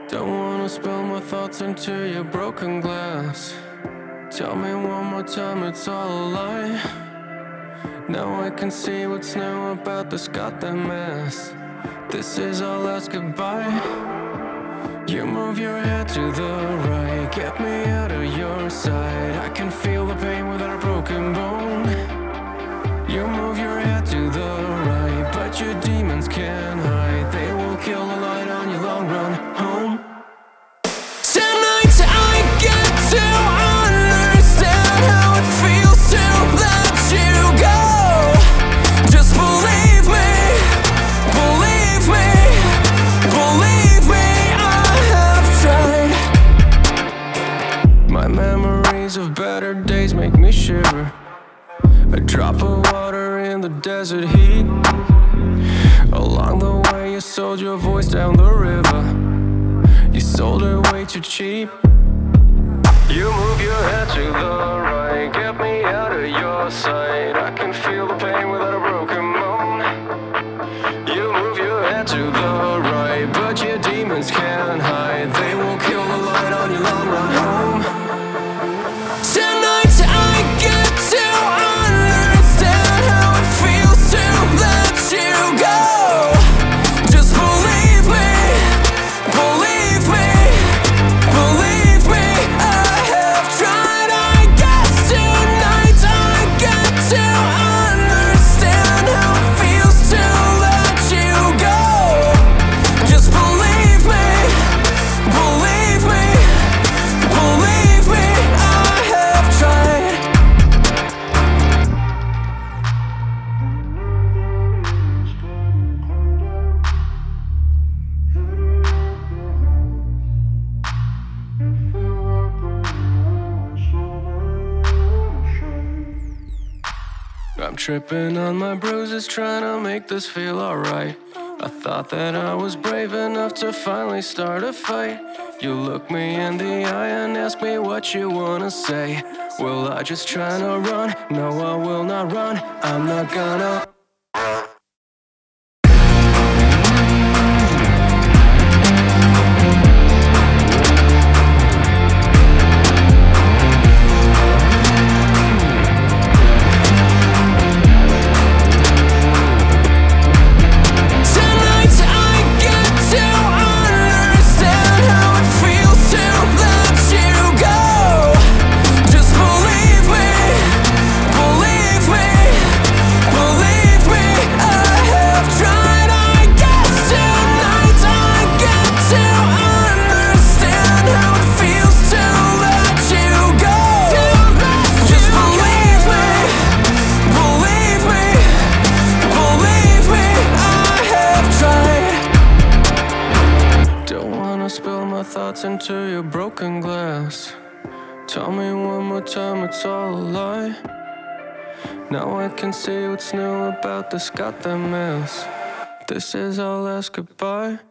Don't wanna spill my thoughts into your broken glass. Tell me one more time it's all a lie. Now I can see what's new about this goddamn mess. This is our last goodbye. You move your head to the right, get me out of your sight. I can feel the pain without a broken bone. You move your head to the right, but your demons can't hide. They will kill the light on your long run home. Tonight I get to understand how it feels to let you go. Just believe me, believe me, believe me, I have tried. My memories of better days make me shiver. A drop of water in the desert heat. Along the way you sold your voice down the river. You sold it way too cheap. You move your head to the right, get me out of your sight. I can feel the pain without a broken bone. You move your head to the right, but your demons can't hide. They will kill the light on your long run home. Tonight I get to understand how it feels to let you go. Just believe me, believe me, believe me, I have tried. I guess tonight I get to understand how it feels to let you go. Just believe me, believe me, believe me, I have tried. I'm tripping on my bruises, trying to make this feel alright. I thought that I was brave enough to finally start a fight. You look me in the eye and ask me what you wanna say. Will I just try to run? No, I will not run. I'm not gonna. Tonight I get to understand how it feels to let you go. Just believe me, believe me, believe me, I have tried. I guess tonight I get to understand how it feels to let you go. Just believe me, believe me, believe me, I have tried. Don't wanna spill my thoughts into your broken glass. Tell me one more time it's all a lie. Now I can see what's new about this goddamn mess. This is our last goodbye.